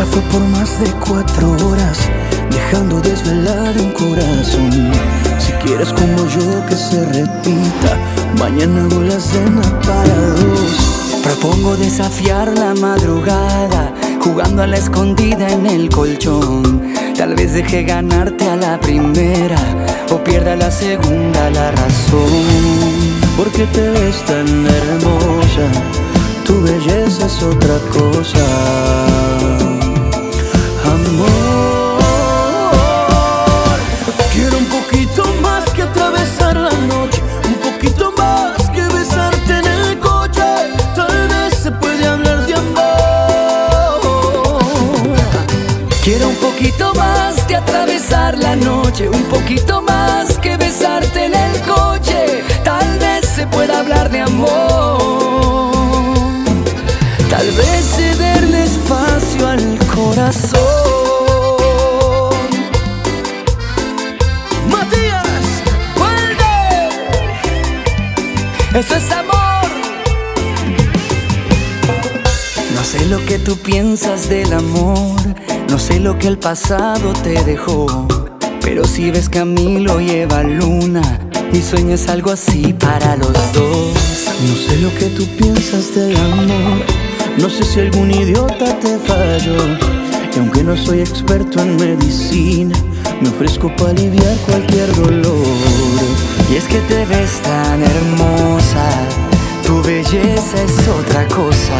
charla fue por más de 4 horas, dejando desvelado un corazón. Si quieres como yo que se repita, mañana hago la cena para 2. Propongo desafiar la madrugada, jugando a la escondida en el colchón. Tal vez deje ganarte a la primera, o pierda la segunda la razón. Porque te ves tan hermosa, tu belleza es otra cosa. Amor, quiero un poquito más que atravesar la noche, un poquito más que besarte en el coche. Tal vez se puede hablar de amor. Quiero un poquito más que atravesar la noche, un poquito más que besarte en el coche. Tal vez se pueda hablar de amor. Tal vez cederle espacio al corazón. Matías, vuelve. Eso es amor. No sé lo que tú piensas del amor, no sé lo que el pasado te dejó, pero si ves que a mí lo lleva Luna y sueñas algo así para los dos. No sé lo que tú piensas del amor, no sé si algún idiota te falló. Y aunque no soy experto en medicina, me ofrezco para aliviar cualquier dolor. Y es que te ves tan hermosa, tu belleza es otra cosa.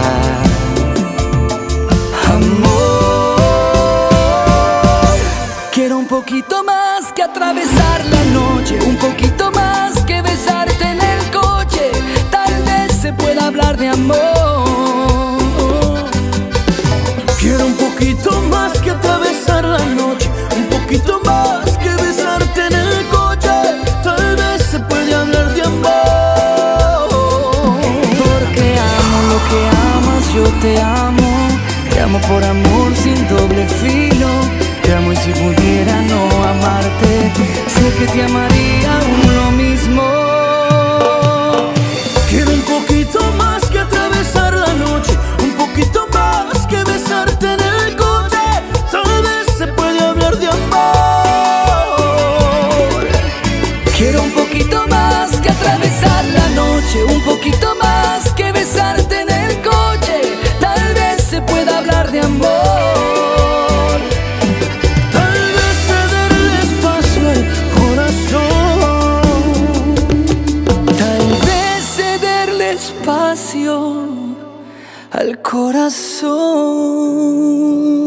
Amor, quiero un poquito más que atravesar la noche, un poquito más que besarte en el coche. Tal vez se pueda hablar de amor. Quiero un poquito más que atravesar la noche, un poquito más que besarte en el coche. Tal vez se puede hablar de amor. Porque amo lo que amas, yo te amo por amor sin doble filo. Te amo y si pudiera no amarte, sé que te amaría aún lo mismo. Quiero un poquito más que atravesar la noche, un poquito más que besarte en el coche. Tal vez se puede hablar de amor. Quiero un poquito más que atravesar la noche, un poquito más que besarte en el coche. Tal vez se pueda hablar de amor. Tal vez cederle espacio al corazón. Tal vez cederle espacio al corazón.